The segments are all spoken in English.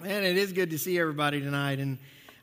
Man, it is good to see everybody tonight. And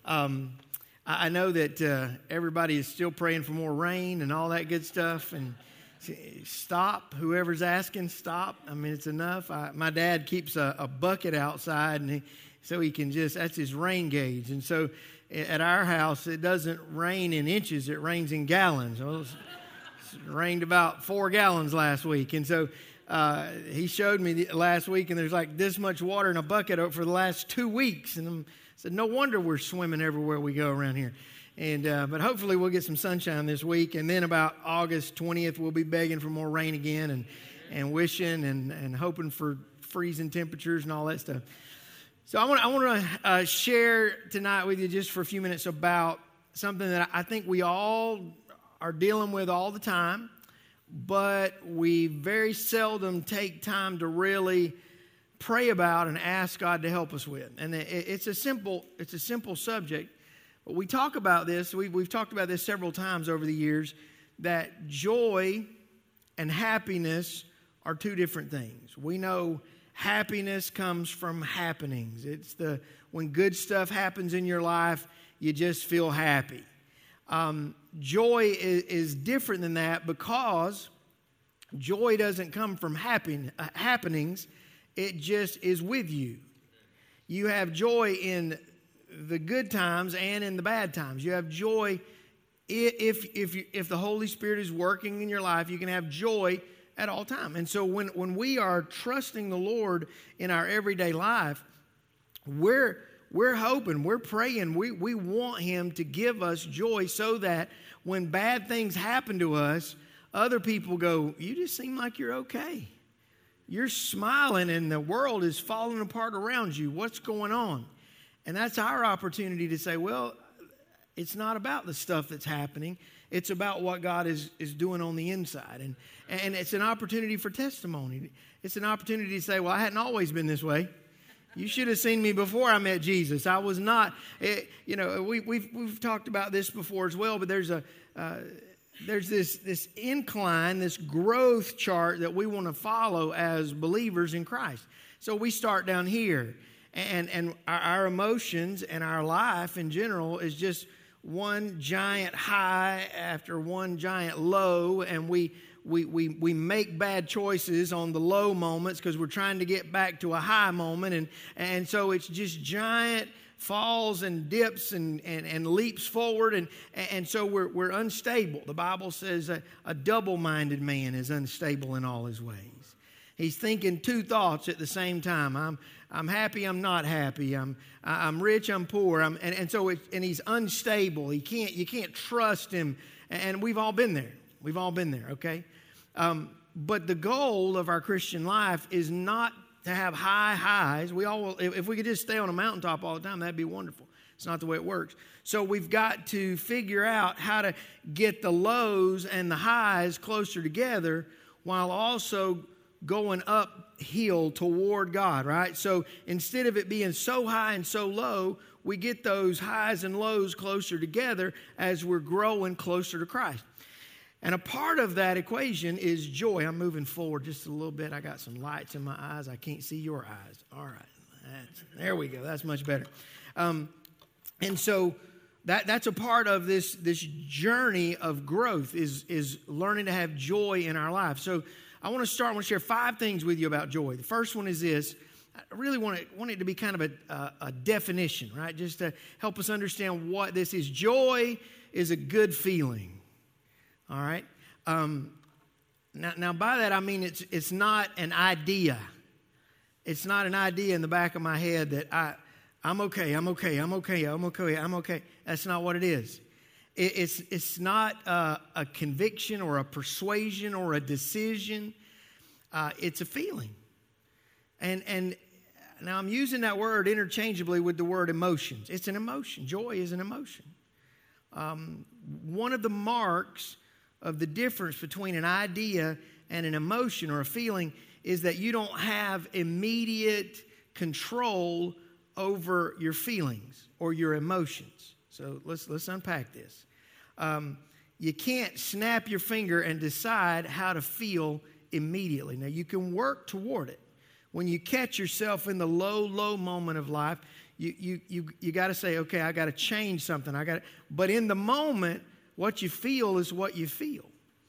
I know that everybody is still praying for more rain and all that good stuff. And stop, whoever's asking, stop. I mean, it's enough. My dad keeps a bucket outside, and so he can that's his rain gauge. And so at our house, it doesn't rain in inches, it rains in gallons. Well, it rained about 4 gallons last week. And so he showed me last week, and there's like this much water in a bucket for the last 2 weeks. And I said, no wonder we're swimming everywhere we go around here. And but hopefully we'll get some sunshine this week. And then about August 20th, we'll be begging for more rain again and wishing and hoping for freezing temperatures and all that stuff. So I want to share tonight with you just for a few minutes about something that I think we all are dealing with all the time, but we very seldom take time to really pray about and ask God to help us with. And it's a simple subject, but we talk about this. We've talked about this several times over the years, that joy and happiness are two different things. We know happiness comes from happenings. It's when good stuff happens in your life, you just feel happy. Joy is different than that, because joy doesn't come from happenings. It just is with you. You have joy in the good times and in the bad times. You have joy if the Holy Spirit is working in your life. You can have joy at all times. And so when we are trusting the Lord in our everyday life, we're hoping, we're praying, we want Him to give us joy, so that when bad things happen to us, other people go, you just seem like you're okay. You're smiling and the world is falling apart around you. What's going on? And that's our opportunity to say, well, it's not about the stuff that's happening. It's about what God is doing on the inside. And it's an opportunity for testimony. It's an opportunity to say, well, I hadn't always been this way. You should have seen me before I met Jesus. I was not, we've talked about this before as well, but there's this incline, this growth chart that we want to follow as believers in Christ. So we start down here, and our emotions and our life in general is just one giant high after one giant low, and we make bad choices on the low moments because we're trying to get back to a high moment, and so it's just giant falls and dips and leaps forward, and so we're unstable. The Bible says a double-minded man is unstable in all his ways. He's thinking two thoughts at the same time. I'm happy, I'm not happy. I'm rich, I'm poor. And so he's unstable. You can't trust him. And we've all been there. We've all been there, okay? But the goal of our Christian life is not to have high highs. We all will, if we could just stay on a mountaintop all the time, that'd be wonderful. It's not the way it works. So we've got to figure out how to get the lows and the highs closer together while also going uphill toward God, right? So instead of it being so high and so low, we get those highs and lows closer together as we're growing closer to Christ. And a part of that equation is joy. I'm moving forward just a little bit. I got some lights in my eyes. I can't see your eyes. All right. There we go. That's much better. And so that's a part of this journey of growth is learning to have joy in our life. So I want to share 5 things with you about joy. The first one is this. I really want it to be kind of a definition, right? Just to help us understand what this is. Joy is a good feeling. All right. Now by that I mean it's not an idea. It's not an idea in the back of my head that I'm okay. That's not what it is. It's not a conviction or a persuasion or a decision. It's a feeling. And now I'm using that word interchangeably with the word emotions. It's an emotion. Joy is an emotion. One of the marks of the difference between an idea and an emotion or a feeling is that you don't have immediate control over your feelings or your emotions. So let's unpack this. You can't snap your finger and decide how to feel immediately. Now, you can work toward it. When you catch yourself in the low moment of life, you got to say, okay, I got to change something. But in the moment, what you feel is what you feel.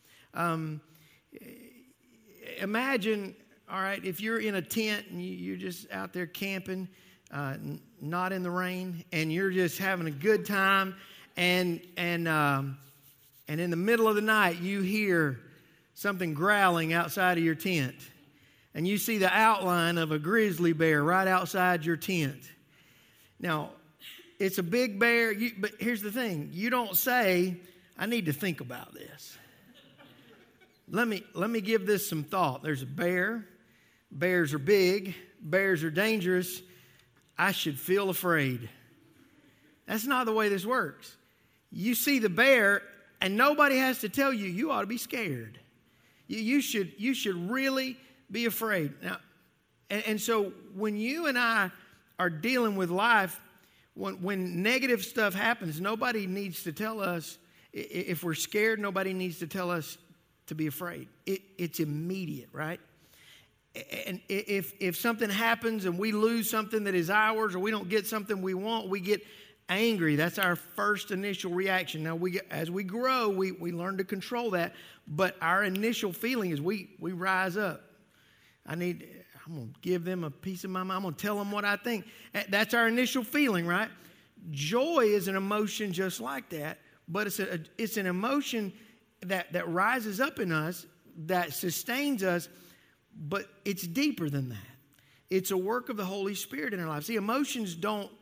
Imagine, all right, if you're in a tent and you're just out there camping, not in the rain, and you're just having a good time, and in the middle of the night you hear something growling outside of your tent, and you see the outline of a grizzly bear right outside your tent. Now, it's a big bear, but here's the thing. You don't say, I need to think about this. Let me give this some thought. There's a bear. Bears are big. Bears are dangerous. I should feel afraid. That's not the way this works. You see the bear, and nobody has to tell you, you ought to be scared. You should really be afraid. Now, and so when you and I are dealing with life, when negative stuff happens, nobody needs to tell us, if we're scared, nobody needs to tell us to be afraid. It's immediate, right? And if something happens and we lose something that is ours, or we don't get something we want, we get angry. That's our first initial reaction. Now, as we grow, we learn to control that. But our initial feeling is we rise up. I'm going to give them a piece of my mind. I'm going to tell them what I think. That's our initial feeling, right? Joy is an emotion just like that, but it's an emotion that rises up in us, that sustains us, but it's deeper than that. It's a work of the Holy Spirit in our lives. See, emotions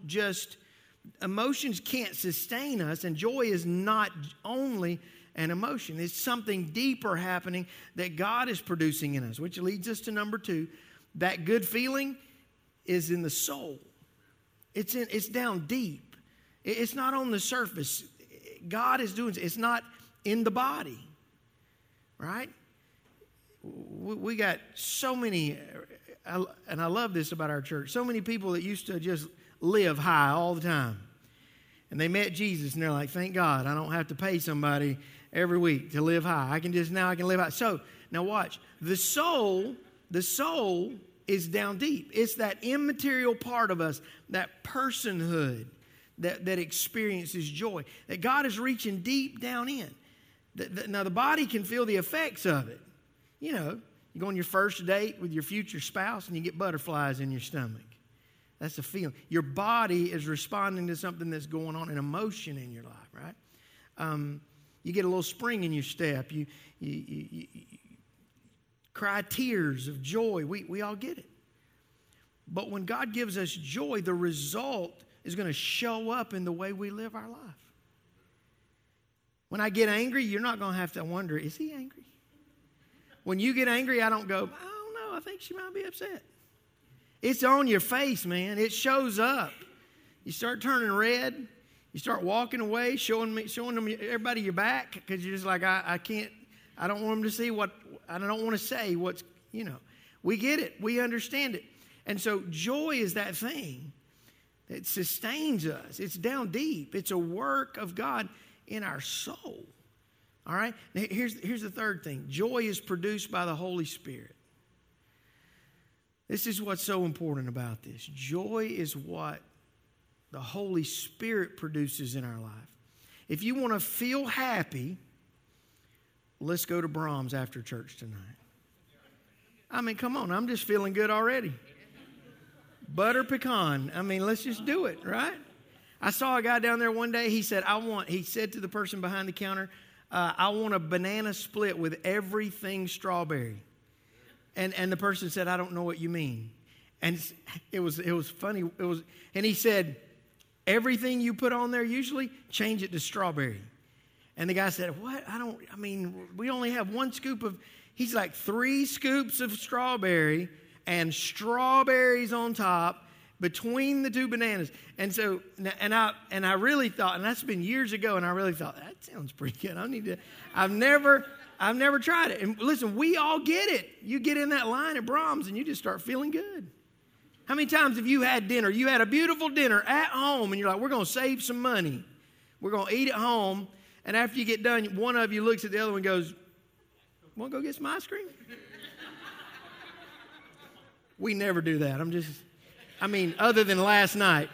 can't sustain us, and joy is not only an emotion. It's something deeper happening that God is producing in us, which leads us to number 2. That good feeling is in the soul. It's down deep. It's not on the surface. God is doing it. It's not in the body, right? We got so many, and I love this about our church, so many people that used to just live high all the time. And they met Jesus, and they're like, thank God, I don't have to pay somebody every week to live high. I can live high. So, now watch. The soul is down deep. It's that immaterial part of us, that personhood that experiences joy, that God is reaching deep down in. Now, the body can feel the effects of it. You know, you go on your first date with your future spouse and you get butterflies in your stomach. That's a feeling. Your body is responding to something that's going on, an emotion in your life, right? You get a little spring in your step. You cry tears of joy. We all get it. But when God gives us joy, the result is going to show up in the way we live our life. When I get angry, you're not going to have to wonder, is he angry? When you get angry, I don't go, I don't know, I think she might be upset. It's on your face, man. It shows up. You start turning red. You start walking away, showing them everybody your back, because you're just like, I don't want them to see I don't want to say what's, we get it. We understand it. And so joy is that thing that sustains us. It's down deep. It's a work of God in our soul. All right? Now, here's the third thing. Joy is produced by the Holy Spirit. This is what's so important about this. Joy is what the Holy Spirit produces in our life. If you want to feel happy, let's go to Brahms after church tonight. I mean, come on. I'm just feeling good already. Butter pecan. I mean, let's just do it, right? I saw a guy down there one day. He said to the person behind the counter, I want a banana split with everything strawberry. And the person said, I don't know what you mean. And it was funny. And he said, everything you put on there usually, change it to strawberry. And the guy said, what? We only have one scoop of, he's like 3 scoops of strawberry and strawberries on top between the 2 bananas. And so, and I really thought, and that's been years ago, and I really thought, that sounds pretty good. I've never tried it. And listen, we all get it. You get in that line at Brahms and you just start feeling good. How many times have you had dinner? You had a beautiful dinner at home and you're like, we're going to save some money. We're going to eat at home. And after you get done, one of you looks at the other one and goes, want to go get some ice cream? We never do that. Other than last night.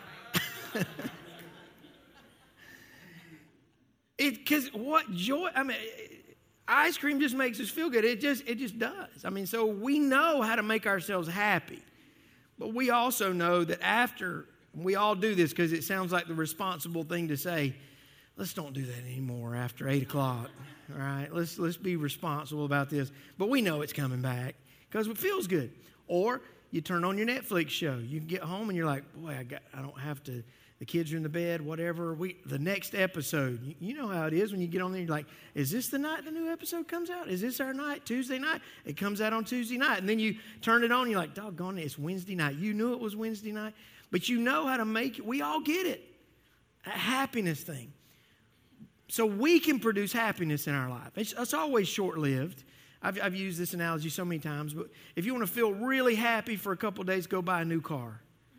Because what joy, ice cream just makes us feel good. It just does. So we know how to make ourselves happy. But we also know that after, we all do this because it sounds like the responsible thing to say, let's don't do that anymore after 8 o'clock. All right, let's be responsible about this. But we know it's coming back because it feels good. Or you turn on your Netflix show. You get home and you're like, boy, I don't have to. The kids are in the bed, whatever. The next episode, you know how it is when you get on there. You're like, is this the night the new episode comes out? Is this our night, Tuesday night? It comes out on Tuesday night. And then you turn it on, and you're like, doggone it, it's Wednesday night. You knew it was Wednesday night, but you know how to make it. We all get it. A happiness thing. So we can produce happiness in our life. It's always short-lived. I've used this analogy so many times, but if you want to feel really happy for a couple of days, go buy a new car.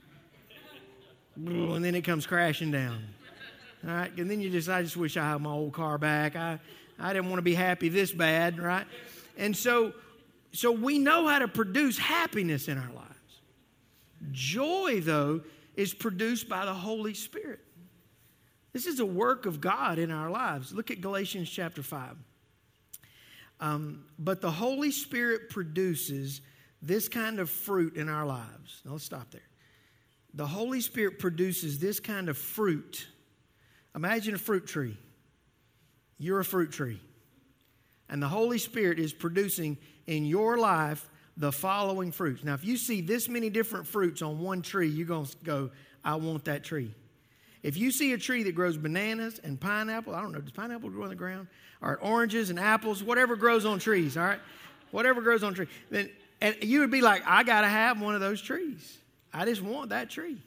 And then it comes crashing down. All right? And then I just wish I had my old car back. I didn't want to be happy this bad, right? And so we know how to produce happiness in our lives. Joy, though, is produced by the Holy Spirit. This is a work of God in our lives. Look at Galatians chapter 5. But the Holy Spirit produces this kind of fruit in our lives. Now let's stop there. The Holy Spirit produces this kind of fruit. Imagine a fruit tree. You're a fruit tree. And the Holy Spirit is producing in your life the following fruits. Now, if you see this many different fruits on one tree, you're going to go, I want that tree. If you see a tree that grows bananas and pineapple, I don't know, does pineapple grow on the ground? Or oranges and apples, whatever grows on trees, all right? Whatever grows on trees. Then, and you would be like, I got to have one of those trees. I just want that tree.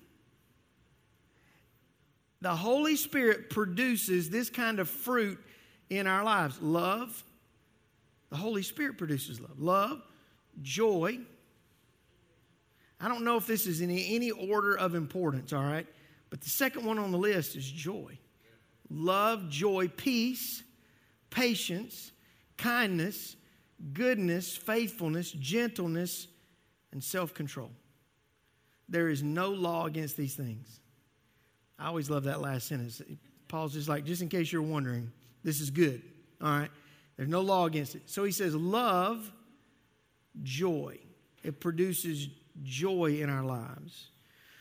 The Holy Spirit produces this kind of fruit in our lives. Love. The Holy Spirit produces love. Love, joy. I don't know if this is in any order of importance, all right? But the second one on the list is joy. Love, joy, peace, patience, kindness, goodness, faithfulness, gentleness, and self-control. There is no law against these things. I always love that last sentence. Paul's just like, just in case you're wondering, this is good. All right? There's no law against it. So he says, love, joy. It produces joy in our lives.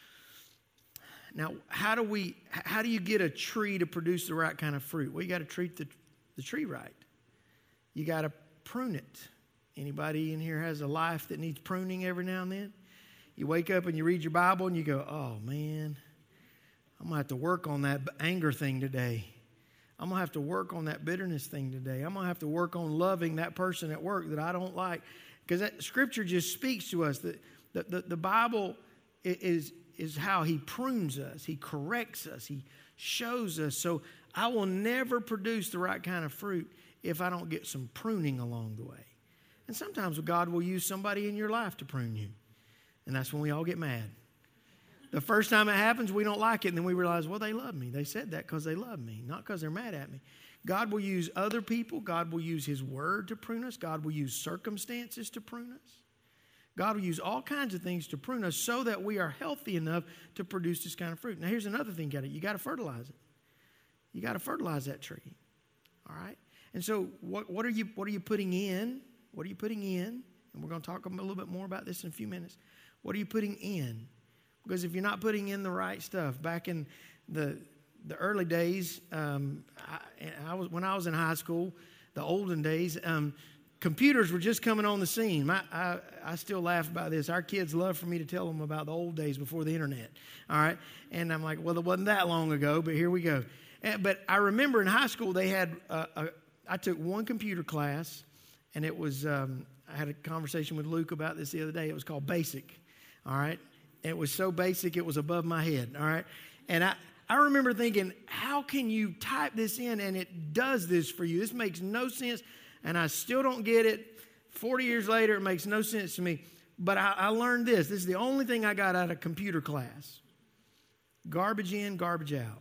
Now, how do you get a tree to produce the right kind of fruit? Well, you got to treat the tree right. You got to prune it. Anybody in here has a life that needs pruning every now and then? You wake up and you read your Bible and you go, oh, man, I'm going to have to work on that anger thing today. I'm going to have to work on that bitterness thing today. I'm going to have to work on loving that person at work that I don't like. Because that Scripture just speaks to us that the Bible is how He prunes us. He corrects us. He shows us. So I will never produce the right kind of fruit if I don't get some pruning along the way. And sometimes God will use somebody in your life to prune you. And that's when we all get mad. The first time it happens, we don't like it. And then we realize, well, they love me. They said that because they love me, not because they're mad at me. God will use other people. God will use His Word to prune us. God will use circumstances to prune us. God will use all kinds of things to prune us so that we are healthy enough to produce this kind of fruit. Now, here's another thing you got to fertilize it. You got to fertilize that tree. All right? And so what are you putting in? What are you putting in? And we're going to talk a little bit more about this in a few minutes. What are you putting in? Because if you're not putting in the right stuff, back in the early days, when I was in high school, the olden days, computers were just coming on the scene. I still laugh about this. Our kids love for me to tell them about the old days before the internet. All right, and I'm like, well, it wasn't that long ago, but here we go. But I remember in high school they had I took one computer class, and it was I had a conversation with Luke about this the other day. It was called Basic. All right. It was so basic, it was above my head, all right? And I remember thinking, how can you type this in and it does this for you? This makes no sense, and I still don't get it. 40 years later, it makes no sense to me. But I learned this. This is the only thing I got out of computer class. Garbage in, garbage out.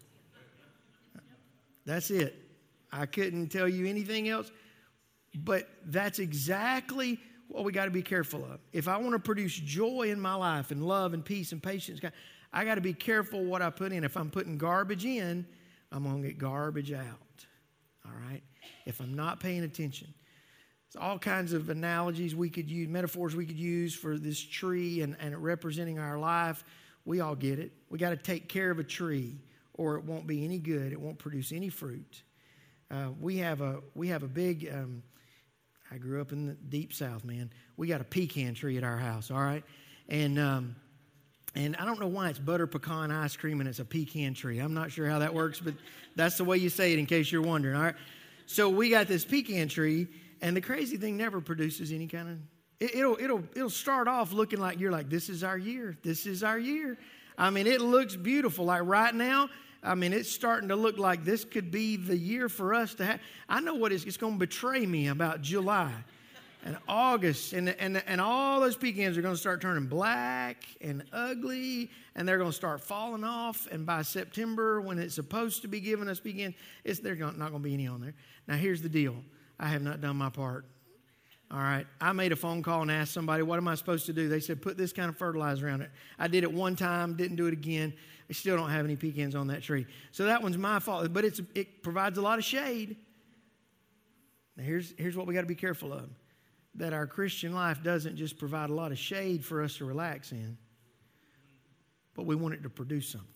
That's it. I couldn't tell you anything else. But that's exactly what we got to be careful of. If I want to produce joy in my life and love and peace and patience, I got to be careful what I put in. If I'm putting garbage in, I'm going to get garbage out. All right? If I'm not paying attention. There's all kinds of analogies we could use, metaphors we could use for this tree and representing our life. We all get it. We got to take care of a tree or it won't be any good. It won't produce any fruit. We have a big, I grew up in the deep South, man. We got a pecan tree at our house, all right? And I don't know why it's butter pecan ice cream and it's a pecan tree. I'm not sure how that works, but that's the way you say it in case you're wondering, all right? So we got this pecan tree, and the crazy thing never produces any kind of, it'll start off looking like you're like, this is our year. This is our year. I mean, it looks beautiful. Like right now, I mean, it's starting to look like this could be the year for us to have. I know what it's going to betray me about July and August. And all those pecans are going to start turning black and ugly. And they're going to start falling off. And by September, when it's supposed to be giving us pecans, there's not going to be any on there. Now, here's the deal. I have not done my part. All right. I made a phone call and asked somebody, what am I supposed to do? They said, put this kind of fertilizer around it. I did it one time, didn't do it again. I still don't have any pecans on that tree. So that one's my fault, but it provides a lot of shade. Now here's what we got to be careful of. That our Christian life doesn't just provide a lot of shade for us to relax in, but we want it to produce something.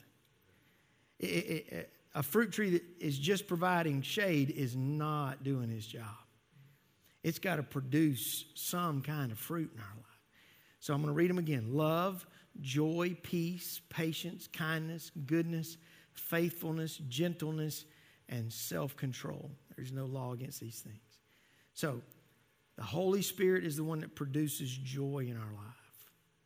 A fruit tree that is just providing shade is not doing his job. It's got to produce some kind of fruit in our life. So I'm going to read them again. Love, joy, peace, patience, kindness, goodness, faithfulness, gentleness, and self-control. There's no law against these things. So the Holy Spirit is the one that produces joy in our life.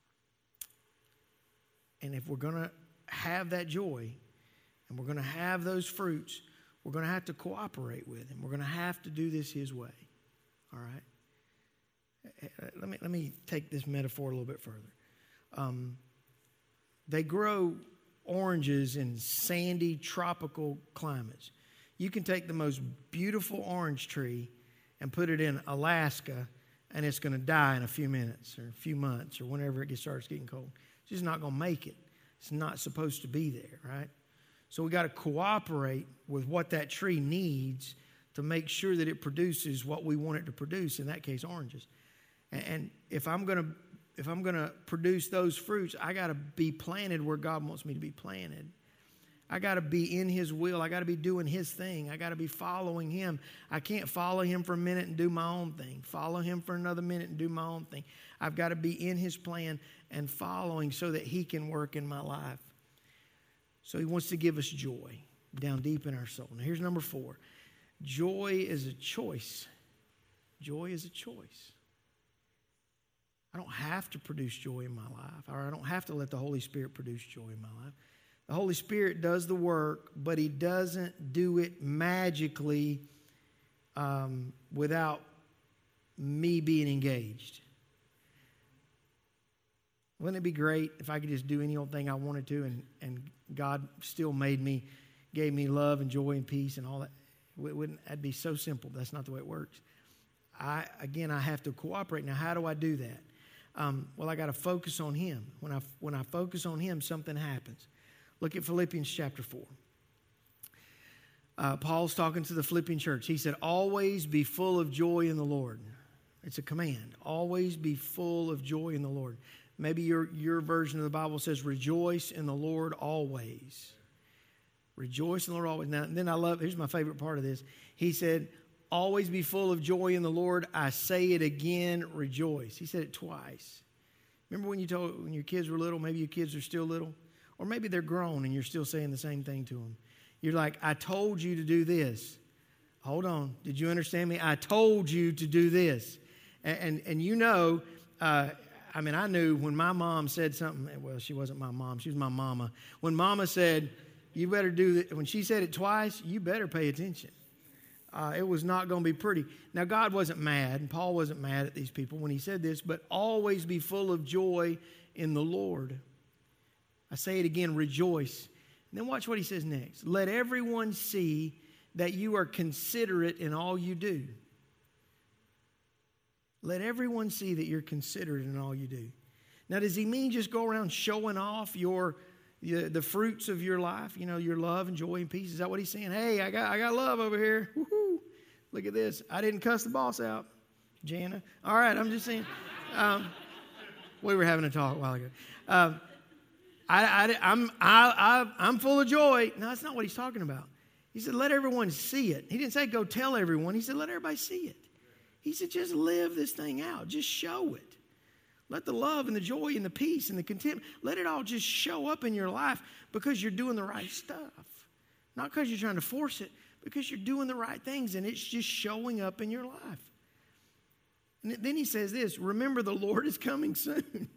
And if we're going to have that joy and we're going to have those fruits, we're going to have to cooperate with Him. We're going to have to do this His way. All right? Let me take this metaphor a little bit further. They grow oranges in sandy tropical climates. You can take the most beautiful orange tree and put it in Alaska, and it's going to die in a few minutes or a few months or whenever it starts getting cold. It's just not going to make it. It's not supposed to be there, right? So we got to cooperate with what that tree needs to make sure that it produces what we want it to produce, in that case, oranges. And if I'm going to produce those fruits, I got to be planted where God wants me to be planted. I got to be in His will. I got to be doing His thing. I got to be following Him. I can't follow Him for a minute and do my own thing. Follow Him for another minute and do my own thing. I've got to be in His plan and following so that He can work in my life. So He wants to give us joy down deep in our soul. Now here's number 4. Joy is a choice. Joy is a choice. I don't have to produce joy in my life, or I don't have to let the Holy Spirit produce joy in my life. The Holy Spirit does the work, but He doesn't do it magically without me being engaged. Wouldn't it be great if I could just do any old thing I wanted to and God still made me, gave me love and joy and peace and all that? That'd be so simple. That's not the way it works. I have to cooperate. Now, how do I do that? Well, I got to focus on Him. When I focus on Him, something happens. Look at Philippians chapter 4. Paul's talking to the Philippian church. He said, always be full of joy in the Lord. It's a command. Always be full of joy in the Lord. Maybe your version of the Bible says, rejoice in the Lord always. Rejoice in the Lord always. Now, then here's my favorite part of this. He said, always be full of joy in the Lord. I say it again, rejoice. He said it twice. Remember when your kids were little, maybe your kids are still little, or maybe they're grown and you're still saying the same thing to them. You're like, I told you to do this. Hold on. Did you understand me? I told you to do this. And you know, I knew when my mom said something, well, she wasn't my mom. She was my mama. When mama said, you better do that. When she said it twice, you better pay attention. It was not going to be pretty. Now, God wasn't mad, and Paul wasn't mad at these people when he said this, but always be full of joy in the Lord. I say it again, rejoice. And then watch what he says next. Let everyone see that you are considerate in all you do. Let everyone see that you're considerate in all you do. Now, does he mean just go around showing off the fruits of your life? You know, your love and joy and peace. Is that what he's saying? Hey, I got love over here. Woo-hoo. Look at this. I didn't cuss the boss out, Jana. All right, I'm just saying. We were having a talk a while ago. I'm full of joy. No, that's not what he's talking about. He said, let everyone see it. He didn't say go tell everyone. He said, let everybody see it. He said, just live this thing out. Just show it. Let the love and the joy and the peace and the content, let it all just show up in your life because you're doing the right stuff. Not because you're trying to force it, because you're doing the right things and it's just showing up in your life. And then he says this, remember the Lord is coming soon.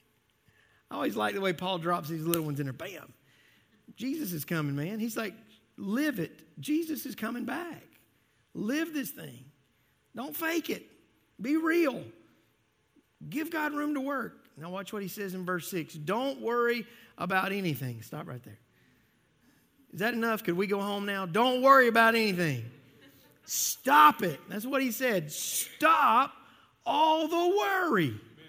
I always like the way Paul drops these little ones in there. Bam. Jesus is coming, man. He's like, live it. Jesus is coming back. Live this thing. Don't fake it. Be real. Give God room to work. Now watch what he says in verse 6. Don't worry about anything. Stop right there. Is that enough? Could we go home now? Don't worry about anything. Stop it. That's what he said. Stop all the worry.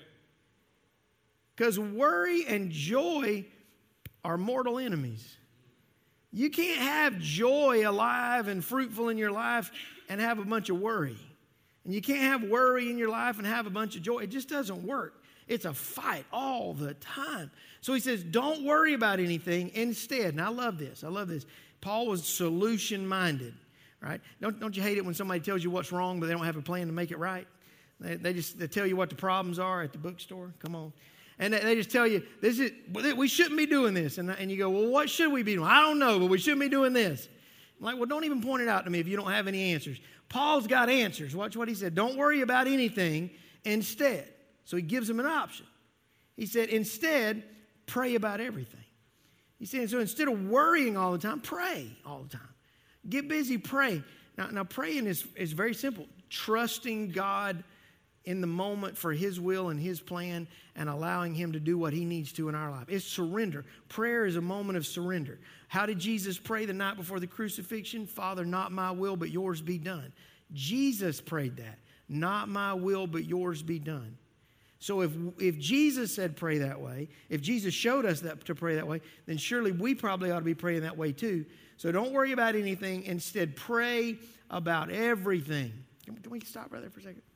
Because worry and joy are mortal enemies. You can't have joy alive and fruitful in your life and have a bunch of worry. And you can't have worry in your life and have a bunch of joy. It just doesn't work. It's a fight all the time. So he says, don't worry about anything. Instead, and I love this. Paul was solution-minded, right? Don't you hate it when somebody tells you what's wrong, but they don't have a plan to make it right? They tell you what the problems are at the bookstore. Come on. And they just tell you, we shouldn't be doing this. And you go, well, what should we be doing? I don't know, but we shouldn't be doing this. I'm like, well, don't even point it out to me if you don't have any answers. Paul's got answers. Watch what he said. Don't worry about anything instead. So he gives them an option. He said, instead, pray about everything. He's saying, so instead of worrying all the time, pray all the time. Get busy, pray. Now praying is very simple. Trusting God in the moment for his will and his plan and allowing him to do what he needs to in our life. It's surrender. Prayer is a moment of surrender. How did Jesus pray the night before the crucifixion? Father, not my will, but yours be done. Jesus prayed that. Not my will, but yours be done. So if Jesus said pray that way, if Jesus showed us that to pray that way, then surely we probably ought to be praying that way too. So don't worry about anything. Instead, pray about everything. Can we stop right there for a second?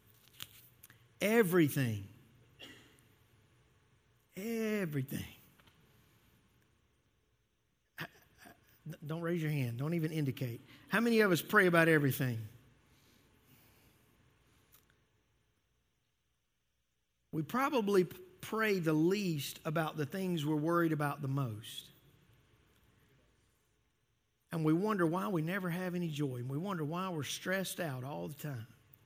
Everything. Everything. Don't raise your hand. Don't even indicate. How many of us pray about everything? We probably pray the least about the things we're worried about the most. And we wonder why we never have any joy. And we wonder why we're stressed out all the time.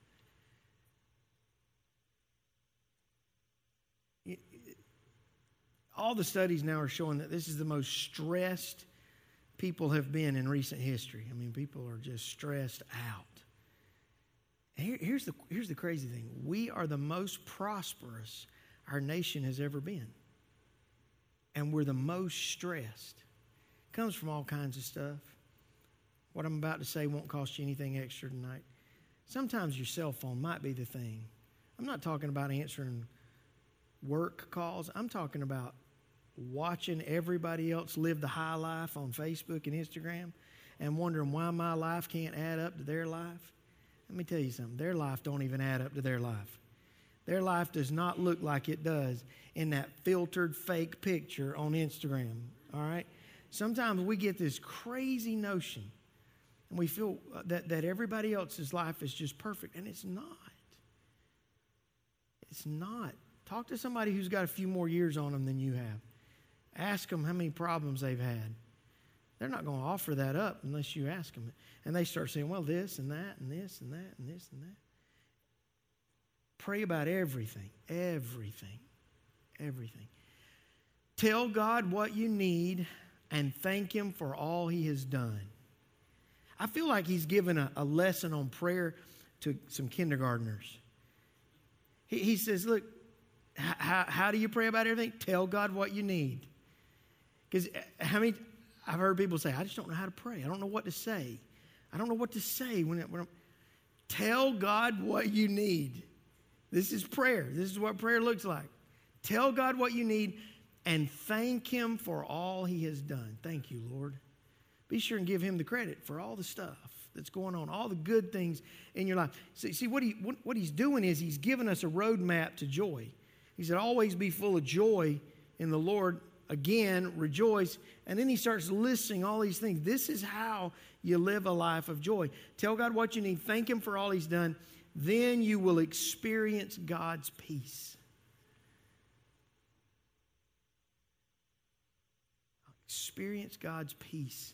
All the studies now are showing that this is the most stressed people have been in recent history. I mean, people are just stressed out. And here's the crazy thing. We are the most prosperous our nation has ever been. And we're the most stressed. It comes from all kinds of stuff. What I'm about to say won't cost you anything extra tonight. Sometimes your cell phone might be the thing. I'm not talking about answering work calls. I'm talking about watching everybody else live the high life on Facebook and Instagram and wondering why my life can't add up to their life. Let me tell you something. Their life don't even add up to their life. Their life does not look like it does in that filtered fake picture on Instagram. All right? Sometimes we get this crazy notion and we feel that everybody else's life is just perfect, and it's not. It's not. Talk to somebody who's got a few more years on them than you have. Ask them how many problems they've had. They're not going to offer that up unless you ask them. And they start saying, well, this and that and this and that and this and that. Pray about everything, everything, everything. Tell God what you need and thank him for all he has done. I feel like he's given a lesson on prayer to some kindergartners. He says, look, how do you pray about everything? Tell God what you need. Because I've heard people say, I just don't know how to pray. I don't know what to say. I don't know what to say. Tell God what you need. This is prayer. This is what prayer looks like. Tell God what you need and thank Him for all He has done. Thank you, Lord. Be sure and give Him the credit for all the stuff that's going on, all the good things in your life. See what He's doing is He's given us a roadmap to joy. He said, always be full of joy in the Lord. Again, rejoice. And then He starts listing all these things. This is how you live a life of joy. Tell God what you need. Thank Him for all He's done. Then you will experience God's peace. Experience God's peace.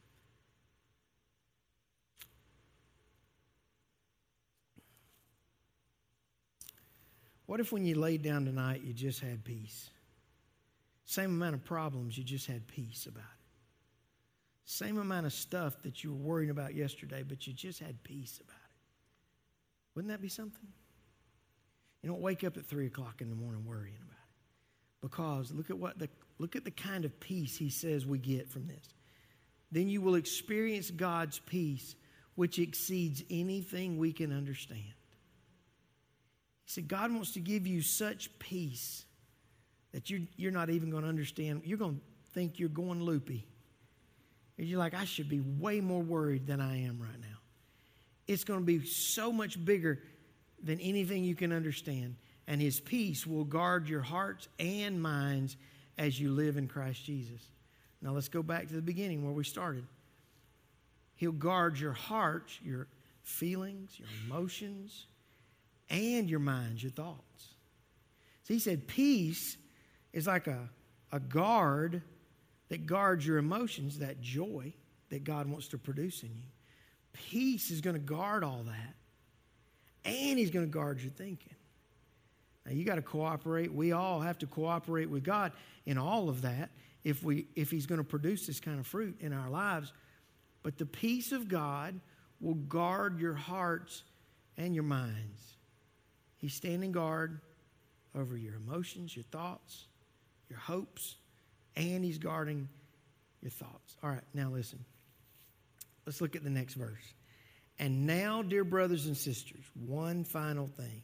What if when you laid down tonight, you just had peace? Same amount of problems, you just had peace about it. Same amount of stuff that you were worrying about yesterday, but you just had peace about it. Wouldn't that be something? You don't wake up at 3 o'clock in the morning worrying about it. Because look at the kind of peace He says we get from this. Then you will experience God's peace, which exceeds anything we can understand. He said, God wants to give you such peace that you're not even going to understand. You're going to think you're going loopy. And you're like, I should be way more worried than I am right now. It's going to be so much bigger than anything you can understand. And His peace will guard your hearts and minds as you live in Christ Jesus. Now let's go back to the beginning where we started. He'll guard your heart, your feelings, your emotions, and your minds, your thoughts. So He said peace is like a guard that guards your emotions, that joy that God wants to produce in you. Peace is going to guard all that, and He's going to guard your thinking. Now you got to cooperate. We all have to cooperate with God in all of that if He's going to produce this kind of fruit in our lives. But the peace of God will guard your hearts and your minds. He's standing guard over your emotions, your thoughts, your hopes, and He's guarding your thoughts. All right, now listen. Let's look at the next verse. And now, dear brothers and sisters, one final thing.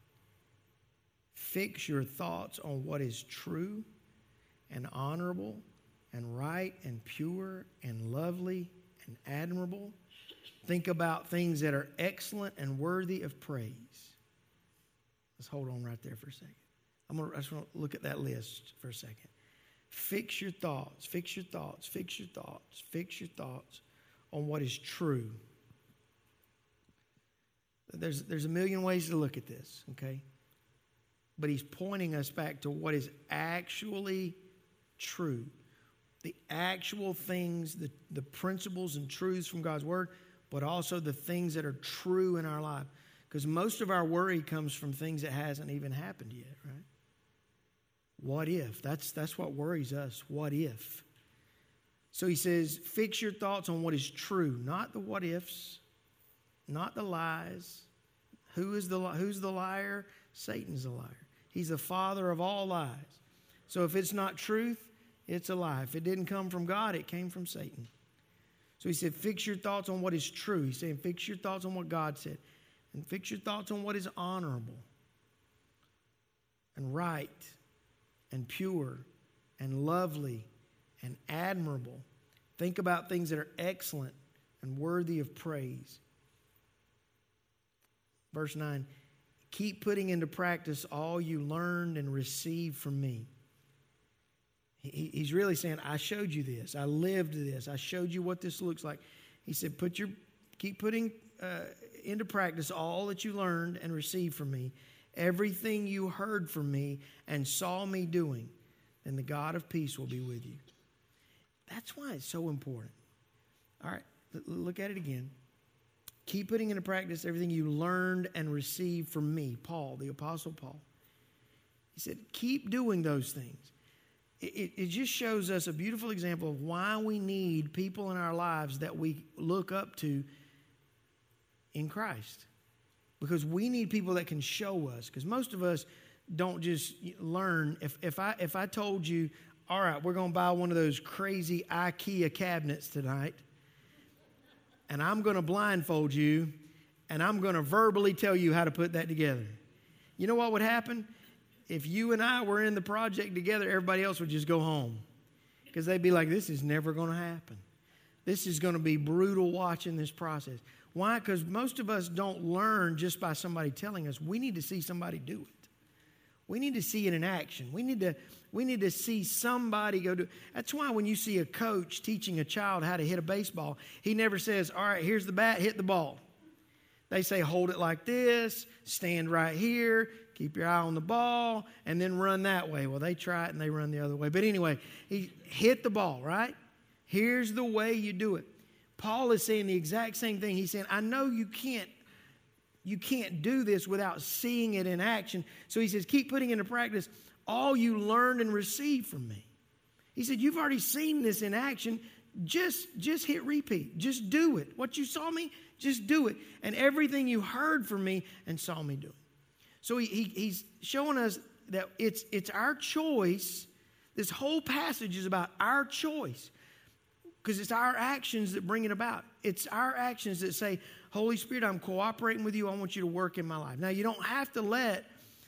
Fix your thoughts on what is true and honorable and right and pure and lovely and admirable. Think about things that are excellent and worthy of praise. Let's hold on right there for a second. I just want to look at that list for a second. Fix your thoughts, fix your thoughts, fix your thoughts, fix your thoughts on what is true. There's a million ways to look at this, okay? But He's pointing us back to what is actually true. The actual things, the principles and truths from God's Word, but also the things that are true in our life. Because most of our worry comes from things that hasn't even happened yet, right? What if? That's what worries us. What if? So He says, fix your thoughts on what is true, not the what ifs, not the lies. Who's the liar? Satan's the liar. He's the father of all lies. So if it's not truth, it's a lie. If it didn't come from God, it came from Satan. So He said, fix your thoughts on what is true. He's saying, fix your thoughts on what God said. And fix your thoughts on what is honorable and right and pure and lovely and admirable. Think about things that are excellent and worthy of praise. Verse 9, keep putting into practice all you learned and received from me. He's really saying, I showed you this. I lived this. I showed you what this looks like. He said, keep putting into practice all that you learned and received from me, everything you heard from me and saw me doing, then the God of peace will be with you. That's why it's so important. All right, look at it again. Keep putting into practice everything you learned and received from me, Paul, the Apostle Paul. He said, keep doing those things. It just shows us a beautiful example of why we need people in our lives that we look up to in Christ. Because we need people that can show us. Because most of us don't just learn. If I told you, all right, we're going to buy one of those crazy IKEA cabinets tonight, and I'm going to blindfold you, and I'm going to verbally tell you how to put that together. You know what would happen? If you and I were in the project together, everybody else would just go home. Because they'd be like, this is never going to happen. This is going to be brutal watching this process. Why? Because most of us don't learn just by somebody telling us. We need to see somebody do it. We need to see it in action. We need to see somebody go do it. That's why when you see a coach teaching a child how to hit a baseball, he never says, all right, here's the bat, hit the ball. They say, hold it like this, stand right here, keep your eye on the ball, and then run that way. Well, they try it and they run the other way. But anyway, he hit the ball, right? Here's the way you do it. Paul is saying the exact same thing. He's saying, I know you can't do this without seeing it in action. So he says, keep putting into practice all you learned and received from me. He said, you've already seen this in action. Just hit repeat. Just do it. What you saw me, just do it. And everything you heard from me and saw me do it. So he's showing us that it's our choice. This whole passage is about our choice. Because it's our actions that bring it about. It's our actions that say, Holy Spirit, I'm cooperating with you. I want you to work in my life. Now, you don't have to let,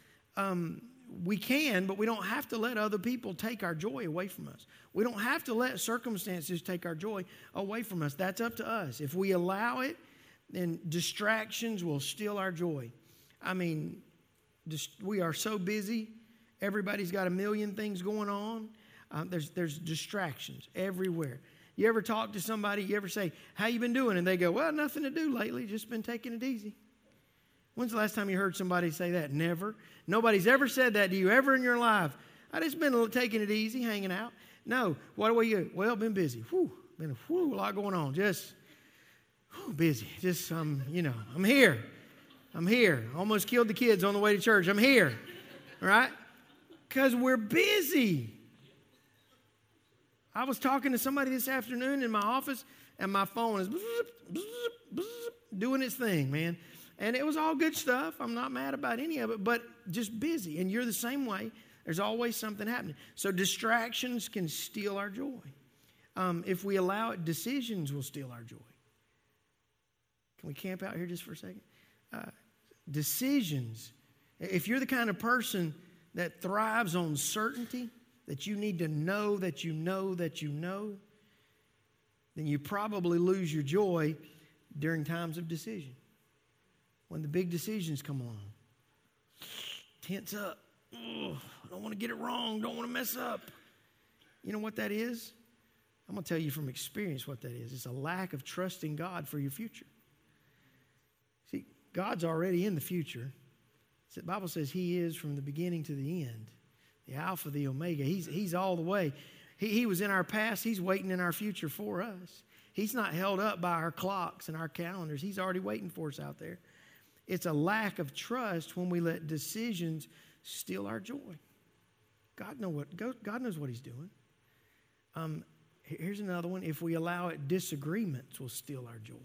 we can, but we don't have to let other people take our joy away from us. We don't have to let circumstances take our joy away from us. That's up to us. If we allow it, then distractions will steal our joy. I mean, we are so busy. Everybody's got a million things going on. There's distractions everywhere. You ever talk to somebody, you ever say, how you been doing? And they go, well, nothing to do lately, just been taking it easy. When's the last time you heard somebody say that? Never. Nobody's ever said that to you ever in your life. I just been taking it easy, hanging out. No. What do you? Well, been busy. Been a lot going on. Just busy. Just, I'm here. I'm here. Almost killed the kids on the way to church. I'm here. Right? Because we're busy. I was talking to somebody this afternoon in my office, and my phone is doing its thing, man. And it was all good stuff. I'm not mad about any of it, but just busy. And you're the same way. There's always something happening. So distractions can steal our joy. If we allow it, decisions will steal our joy. Can we camp out here just for a second? Decisions. If you're the kind of person that thrives on certainty, that you need to know that you know that you know, then you probably lose your joy during times of decision. When the big decisions come along. Tense up. I don't want to get it wrong. Don't want to mess up. You know what that is? I'm going to tell you from experience what that is. It's a lack of trusting God for your future. See, God's already in the future. The Bible says He is from the beginning to the end. The Alpha, the Omega. He's all the way. He was in our past. He's waiting in our future for us. He's not held up by our clocks and our calendars. He's already waiting for us out there. It's a lack of trust when we let decisions steal our joy. God knows what He's doing. Here's another one. If we allow it, disagreements will steal our joy.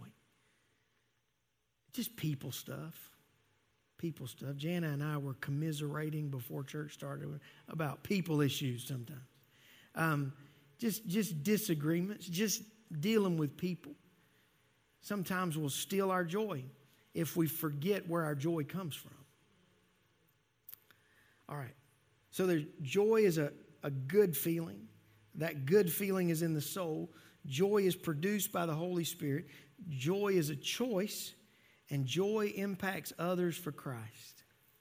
Just people stuff. People stuff. Jana and I were commiserating before church started about people issues sometimes. Just disagreements, just dealing with people. Sometimes will steal our joy if we forget where our joy comes from. All right. So joy is a good feeling. That good feeling is in the soul. Joy is produced by the Holy Spirit. Joy is a choice. And joy impacts others for Christ.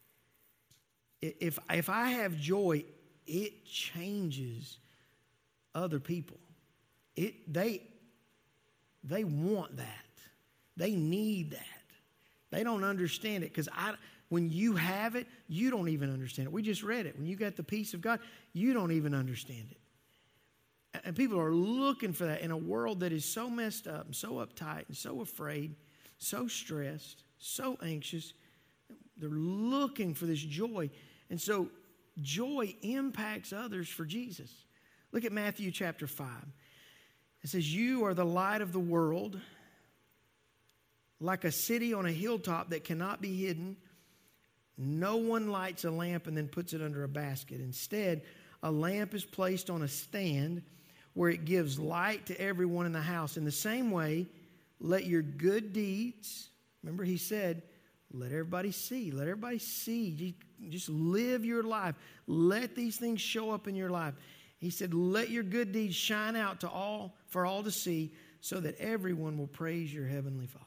If I have joy, it changes other people. They want that. They need that. They don't understand it because when you have it, you don't even understand it. We just read it. When you got the peace of God, you don't even understand it. And people are looking for that in a world that is so messed up and so uptight and so afraid, so stressed, so anxious. They're looking for this joy. And so joy impacts others for Jesus. Look at Matthew chapter 5. It says, you are the light of the world, like a city on a hilltop that cannot be hidden. No one lights a lamp and then puts it under a basket. Instead, a lamp is placed on a stand where it gives light to everyone in the house. In the same way, let your good deeds, remember he said, let everybody see. Let everybody see. Just live your life. Let these things show up in your life. He said, let your good deeds shine out for all to see, so that everyone will praise your heavenly Father.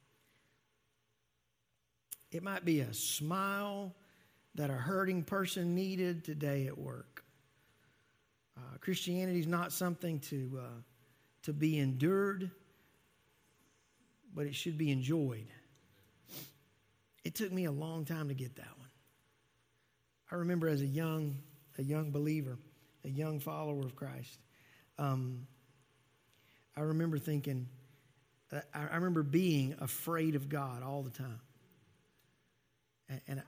It might be a smile that a hurting person needed today at work. Christianity is not something to be endured, but it should be enjoyed. It took me a long time to get that one. I remember as a young believer, a young follower of Christ, I remember thinking, I remember being afraid of God all the time. And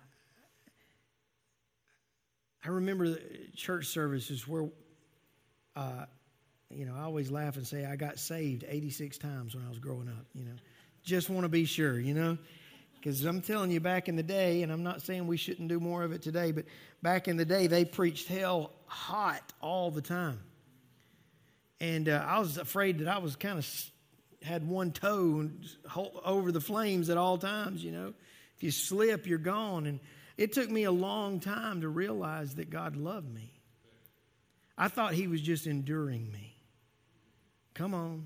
I remember the church services where, I always laugh and say I got saved 86 times when I was growing up, Just want to be sure, Because I'm telling you, back in the day, and I'm not saying we shouldn't do more of it today, but back in the day, they preached hell hot all the time. And I was afraid that I was kind of had one toe over the flames at all times, If you slip, you're gone. And it took me a long time to realize that God loved me. I thought He was just enduring me. Come on.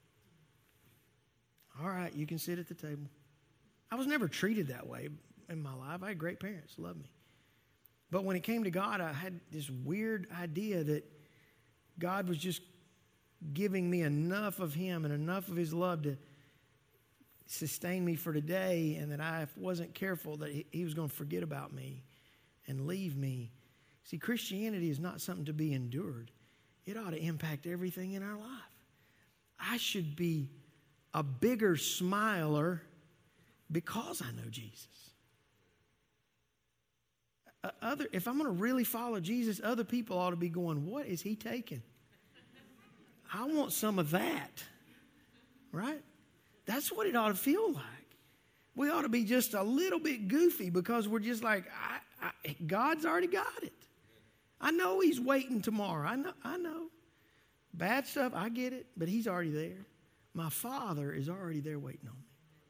All right, you can sit at the table. I was never treated that way in my life. I had great parents, loved me. But when it came to God, I had this weird idea that God was just giving me enough of Him and enough of His love to sustain me for today, and that I wasn't careful that He was going to forget about me and leave me. See, Christianity is not something to be endured. It ought to impact everything in our life. I should be a bigger smiler because I know Jesus. If I'm going to really follow Jesus, other people ought to be going, what is He taking? I want some of that, right? That's what it ought to feel like. We ought to be just a little bit goofy because we're just like, God's already got it. I know He's waiting tomorrow. I know. Bad stuff, I get it, but He's already there. My Father is already there waiting on me.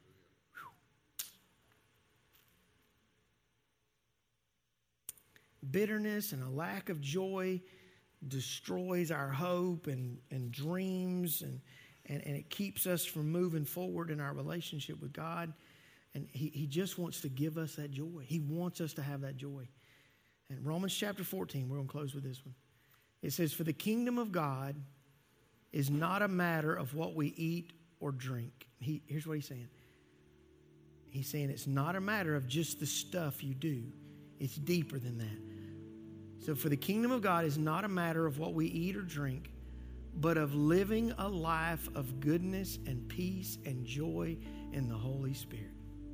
Bitterness and a lack of joy destroys our hope and dreams, and it keeps us from moving forward in our relationship with God. And He just wants to give us that joy. He wants us to have that joy. And Romans chapter 14, we're going to close with this one. It says, for the kingdom of God is not a matter of what we eat or drink. Here's what He's saying. He's saying it's not a matter of just the stuff you do. It's deeper than that. So for the kingdom of God is not a matter of what we eat or drink, but of living a life of goodness and peace and joy in the Holy Spirit.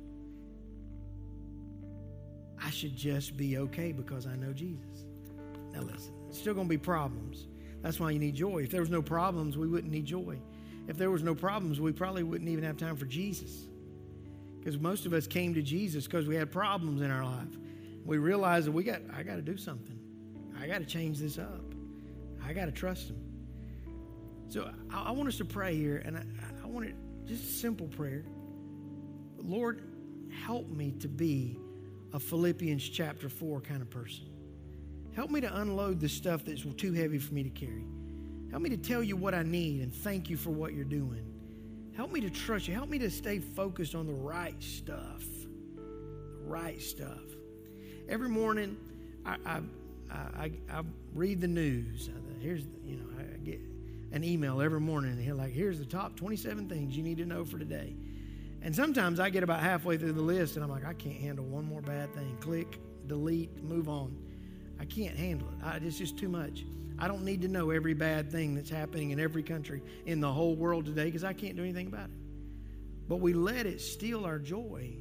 I should just be okay because I know Jesus. Now listen, there's still going to be problems. That's why you need joy. If there was no problems, we wouldn't need joy. If there was no problems, we probably wouldn't even have time for Jesus. Because most of us came to Jesus because we had problems in our life. We realized that I got to do something. I got to change this up. I got to trust Him. So I want us to pray here, and I want it just a simple prayer. Lord, help me to be a Philippians chapter 4 kind of person. Help me to unload the stuff that's too heavy for me to carry. Help me to tell You what I need and thank You for what You're doing. Help me to trust You. Help me to stay focused on the right stuff. The right stuff. Every morning, I read the news. I get an email every morning, and here's the top 27 things you need to know for today. And sometimes I get about halfway through the list, and I'm like, I can't handle one more bad thing. Click, delete, move on. I can't handle it. It's just too much. I don't need to know every bad thing that's happening in every country in the whole world today because I can't do anything about it. But we let it steal our joy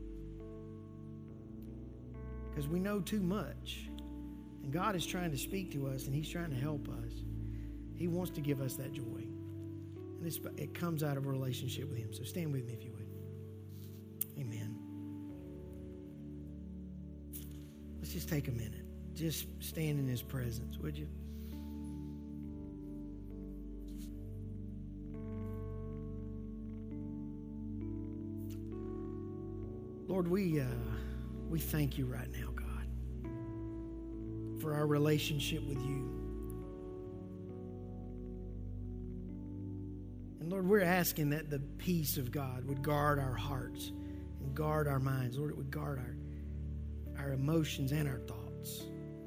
because we know too much. And God is trying to speak to us, and He's trying to help us. He wants to give us that joy. And it comes out of a relationship with Him. So stand with me if you would. Amen. Let's just take a minute. Just stand in His presence, would you? Lord, we thank you right now, God, for our relationship with you. And Lord, we're asking that the peace of God would guard our hearts and guard our minds. Lord, it would guard our emotions and our thoughts.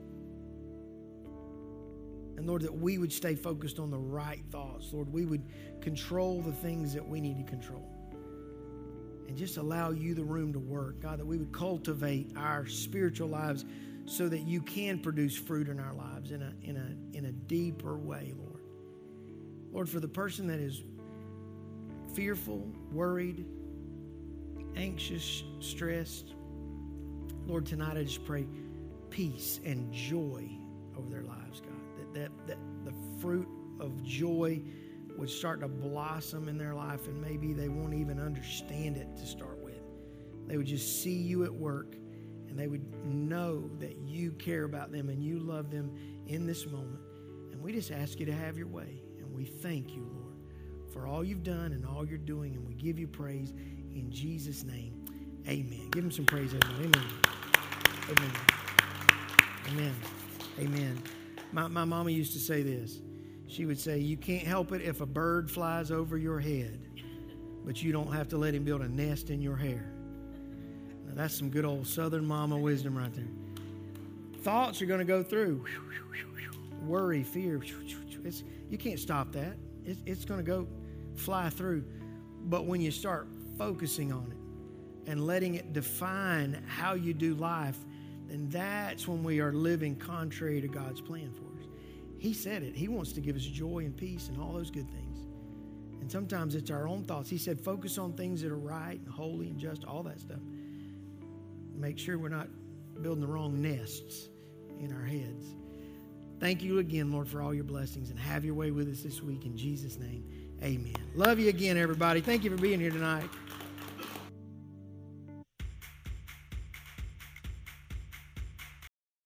And Lord, that we would stay focused on the right thoughts. Lord, we would control the things that we need to control. And just allow you the room to work. God, that we would cultivate our spiritual lives so that you can produce fruit in our lives in a deeper way, Lord. Lord, for the person that is fearful, worried, anxious, stressed, Lord, tonight I just pray peace and joy over their lives, God. That the fruit of joy would start to blossom in their life, and maybe they won't even understand it to start with. They would just see you at work, and they would know that you care about them and you love them in this moment. And we just ask you to have your way. And we thank you, Lord, for all you've done and all you're doing. And we give you praise in Jesus' name. Amen. Give him some praise, everyone. Amen. Amen. Amen. My mama used to say this. She would say, you can't help it if a bird flies over your head, but you don't have to let him build a nest in your hair. Now, that's some good old Southern mama wisdom right there. Thoughts are going to go through. Worry, fear. You can't stop that. It's going to go fly through. But when you start focusing on it and letting it define how you do life, then that's when we are living contrary to God's plan for us. He said it. He wants to give us joy and peace and all those good things. And sometimes it's our own thoughts. He said, focus on things that are right and holy and just, all that stuff. Make sure we're not building the wrong nests in our heads. Thank you again, Lord, for all your blessings, and have your way with us this week in Jesus' name. Amen. Love you again, everybody. Thank you for being here tonight.